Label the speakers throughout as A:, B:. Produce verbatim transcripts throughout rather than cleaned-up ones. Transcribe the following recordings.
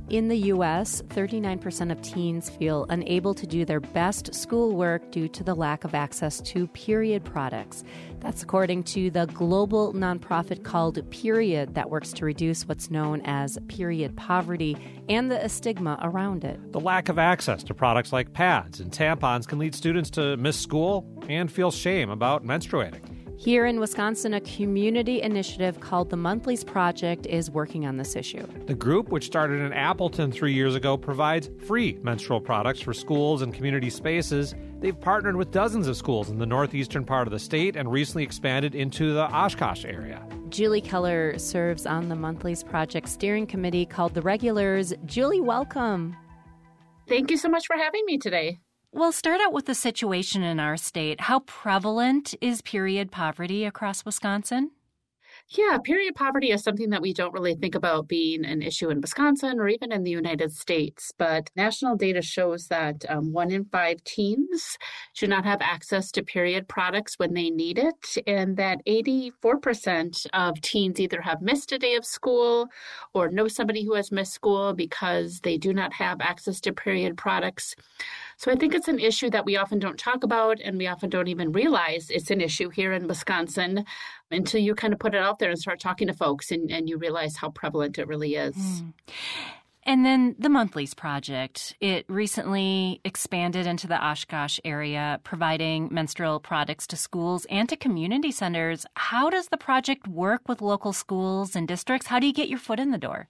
A: In the U S, thirty-nine percent of teens feel unable to do their best schoolwork due to the lack of access to period products. That's according to the global nonprofit called Period that works to reduce what's known as period poverty and the stigma around it.
B: The lack of access to products like pads and tampons can lead students to miss school and feel shame about menstruating.
A: Here in Wisconsin, a community initiative called the Monthlies Project is working on this issue.
B: The group, which started in Appleton three years ago, provides free menstrual products for schools and community spaces. They've partnered with dozens of schools in the northeastern part of the state and recently expanded into the Oshkosh area.
A: Julie Keller serves on the Monthlies Project steering committee called The Regulars. Julie, welcome.
C: Thank you so much for having me today.
A: We'll start out with the situation in our state. How prevalent is period poverty across Wisconsin?
C: Yeah, period poverty is something that we don't really think about being an issue in Wisconsin or even in the United States. But national data shows that um, one in five teens do not have access to period products when they need it, and that eighty-four percent of teens either have missed a day of school or know somebody who has missed school because they do not have access to period products. So I think it's an issue that we often don't talk about, and we often don't even realize it's an issue here in Wisconsin until you kind of put it out there and start talking to folks and, and you realize how prevalent it really is.
A: Mm. And then the Monthlies Project, it recently expanded into the Oshkosh area, providing menstrual products to schools and to community centers. How does the project work with local schools and districts? How do you get your foot in the door?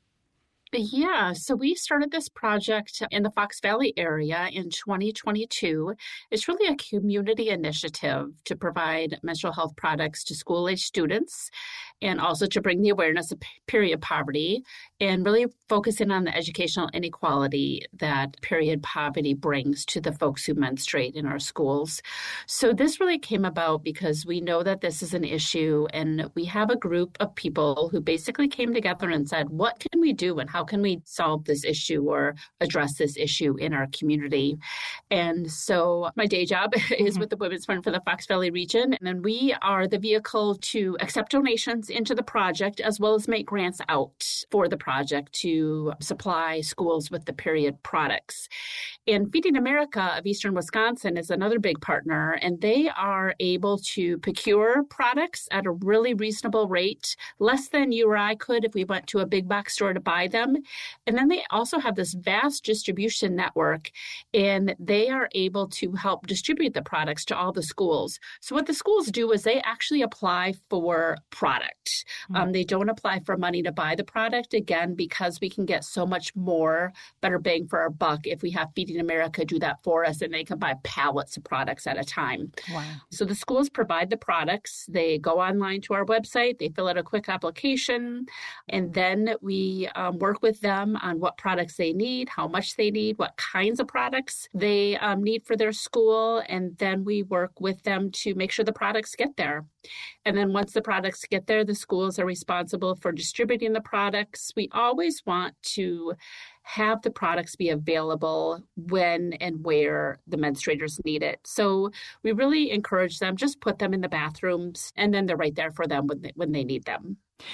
C: Yeah, so we started this project in the Fox Valley area in twenty twenty-two. It's really a community initiative to provide menstrual health products to school-age students and also to bring the awareness of period poverty and really focusing on the educational inequality that period poverty brings to the folks who menstruate in our schools. So this really came about because we know that this is an issue, and we have a group of people who basically came together and said, what can we do and how can we solve this issue or address this issue in our community? And so my day job mm-hmm. is with the Women's Fund for the Fox Valley region, and we are the vehicle to accept donations into the project as well as make grants out for the project to supply schools with the period products. And Feeding America of Eastern Wisconsin is another big partner, and they are able to procure products at a really reasonable rate, less than you or I could if we went to a big box store to buy them. And then they also have this vast distribution network, and they are able to help distribute the products to all the schools. So what the schools do is they actually apply for product. Mm-hmm. Um, they don't apply for money to buy the product, again, because we can get so much more, better bang for our buck if we have Feeding America do that for us, and they can buy pallets of products at a time.
A: Wow.
C: So the schools provide the products. They go online to our website. They fill out a quick application, and then we um, work with them on what products they need, how much they need, what kinds of products they um, need for their school, and then we work with them to make sure the products get there. And then once the products get there, the schools are responsible for distributing the products. We always want to have the products be available when and where the menstruators need it. So we really encourage them, just put them in the bathrooms, and then they're right there for them when they, when they need them.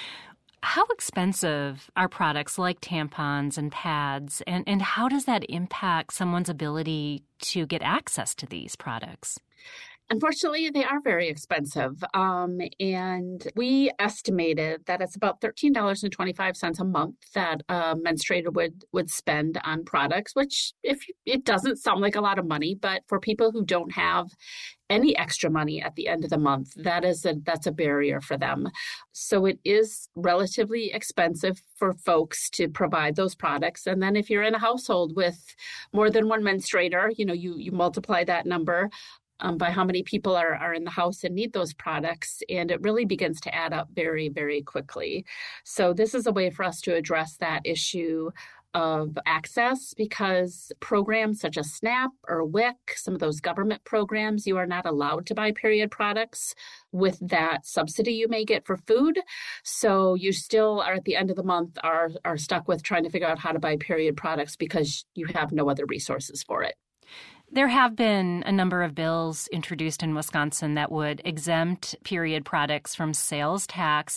A: How expensive are products like tampons and pads, and, and how does that impact someone's ability to get access to these products?
C: Unfortunately, they are very expensive, um, and we estimated that it's about thirteen dollars and twenty-five cents a month that a menstruator would, would spend on products, which if it doesn't sound like a lot of money, but for people who don't have any extra money at the end of the month, that is a, that's a barrier for them. So it is relatively expensive for folks to provide those products. And then if you're in a household with more than one menstruator, you know, you, you multiply that number Um, by how many people are, are in the house and need those products. And it really begins to add up very, very quickly. So this is a way for us to address that issue of access, because programs such as SNAP or WIC, some of those government programs, you are not allowed to buy period products with that subsidy you may get for food. So you still are at the end of the month are, are stuck with trying to figure out how to buy period products because you have no other resources for it.
A: There have been a number of bills introduced in Wisconsin that would exempt period products from sales tax.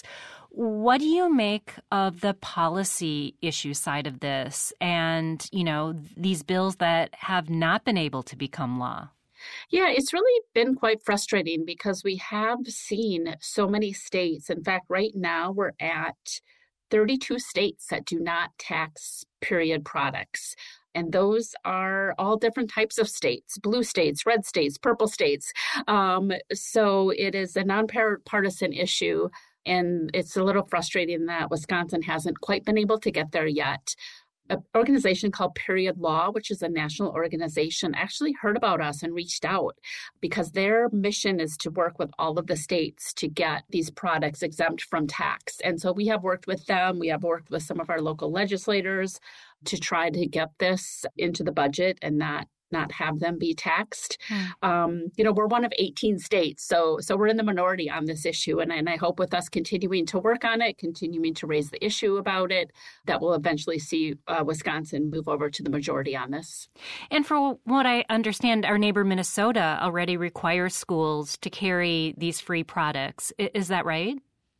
A: What do you make of the policy issue side of this and, you know, these bills that have not been able to become law?
C: Yeah, it's really been quite frustrating because we have seen so many states. In fact, right now we're at thirty-two states that do not tax period products. And those are all different types of states, blue states, red states, purple states. Um, so it is a nonpartisan issue. And it's a little frustrating that Wisconsin hasn't quite been able to get there yet. An organization called Period Law, which is a national organization, actually heard about us and reached out because their mission is to work with all of the states to get these products exempt from tax. And so we have worked with them. We have worked with some of our local legislators to try to get this into the budget and not not have them be taxed. Mm. Um, you know, we're one of eighteen states, so so we're in the minority on this issue. And, and I hope with us continuing to work on it, continuing to raise the issue about it, that we'll eventually see uh, Wisconsin move over to the majority on this.
A: And for what I understand, our neighbor Minnesota already requires schools to carry these free products. Is that right?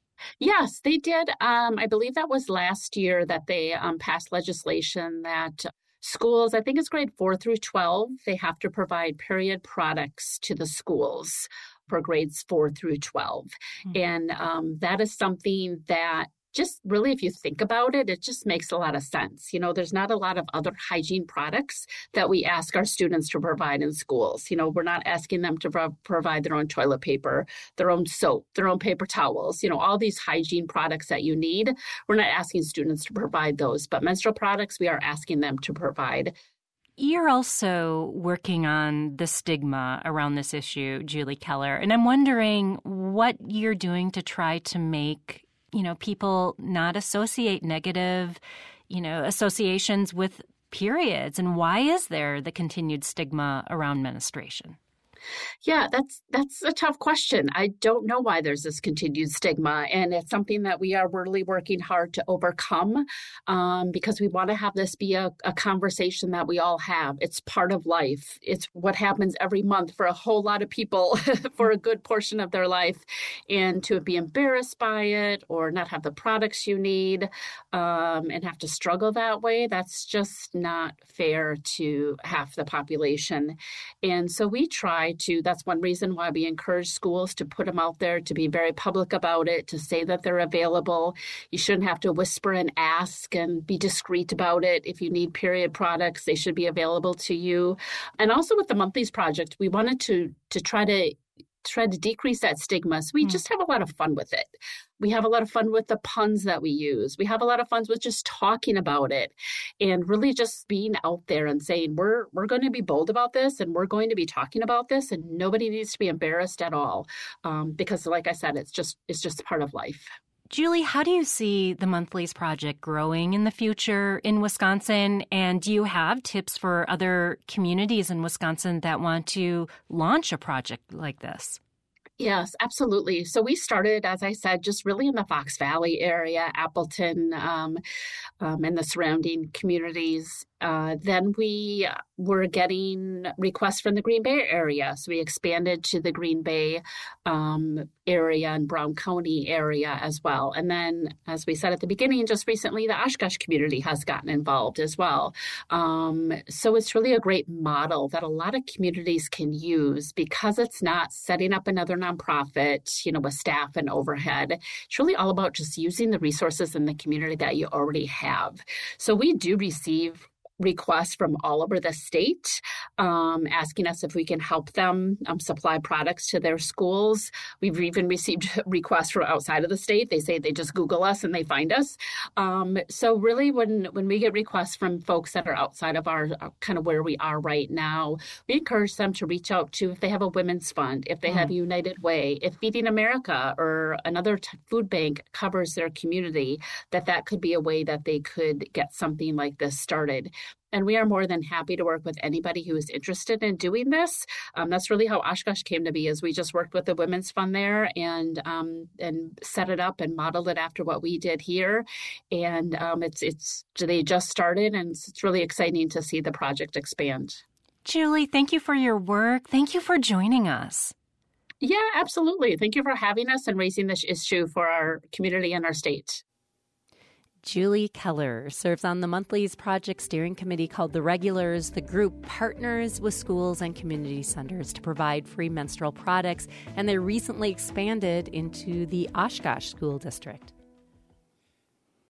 C: Yes, they did. Um, I believe that was last year that they um, passed legislation that schools, I think it's grade four through twelve, they have to provide period products to the schools for grades four through twelve. Mm-hmm. And um, that is something that just really, if you think about it, it just makes a lot of sense. You know, there's not a lot of other hygiene products that we ask our students to provide in schools. You know, we're not asking them to pro- provide their own toilet paper, their own soap, their own paper towels, you know, all these hygiene products that you need. We're not asking students to provide those, but menstrual products, we are asking them to provide.
A: You're also working on the stigma around this issue, Julie Keller, and I'm wondering what you're doing to try to make you know, people not associate negative, you know, associations with periods. And why is there the continued stigma around menstruation?
C: Yeah, that's that's a tough question. I don't know why there's this continued stigma, and it's something that we are really working hard to overcome um, because we want to have this be a, a conversation that we all have. It's part of life. It's what happens every month for a whole lot of people for a good portion of their life, and to be embarrassed by it or not have the products you need um, and have to struggle that way, that's just not fair to half the population. And so we try to, that's one reason why we encourage schools to put them out there, to be very public about it, to say that they're available. You shouldn't have to whisper and ask and be discreet about it. If you need period products, they should be available to you. And also with the Monthlies Project, we wanted to to try to try to decrease that stigma. So we mm. just have a lot of fun with it. We have a lot of fun with the puns that we use. We have a lot of fun with just talking about it and really just being out there and saying, we're we're going to be bold about this and we're going to be talking about this and nobody needs to be embarrassed at all. Um, because like I said, it's just it's just part of life.
A: Julie, how do you see the Monthlies Project growing in the future in Wisconsin? And do you have tips for other communities in Wisconsin that want to launch a project like this?
C: Yes, absolutely. So we started, as I said, just really in the Fox Valley area, Appleton, um, um, and the surrounding communities. Uh, then we were getting requests from the Green Bay area. So we expanded to the Green Bay um, area and Brown County area as well. And then, as we said at the beginning, just recently, the Oshkosh community has gotten involved as well. Um, so it's really a great model that a lot of communities can use because it's not setting up another nonprofit, you know, with staff and overhead. It's really all about just using the resources in the community that you already have. So we do receive requests from all over the state um, asking us if we can help them um, supply products to their schools. We've even received requests from outside of the state. They say they just Google us and they find us. Um, so really when, when we get requests from folks that are outside of our uh, kind of where we are right now, we encourage them to reach out to if they have a women's fund, if they mm. have United Way, if Feeding America or another t- food bank covers their community, that that could be a way that they could get something like this started. And we are more than happy to work with anybody who is interested in doing this. Um, that's really how Oshkosh came to be, is we just worked with the Women's Fund there and um, and set it up and modeled it after what we did here. And um, it's it's they just started, and it's really exciting to see the project expand.
A: Julie, thank you for your work. Thank you for joining us.
C: Yeah, absolutely. Thank you for having us and raising this issue for our community and our state.
A: Julie Keller serves on the monthly's project steering committee called The Regulars. The group partners with schools and community centers to provide free menstrual products, and they recently expanded into the Oshkosh School District.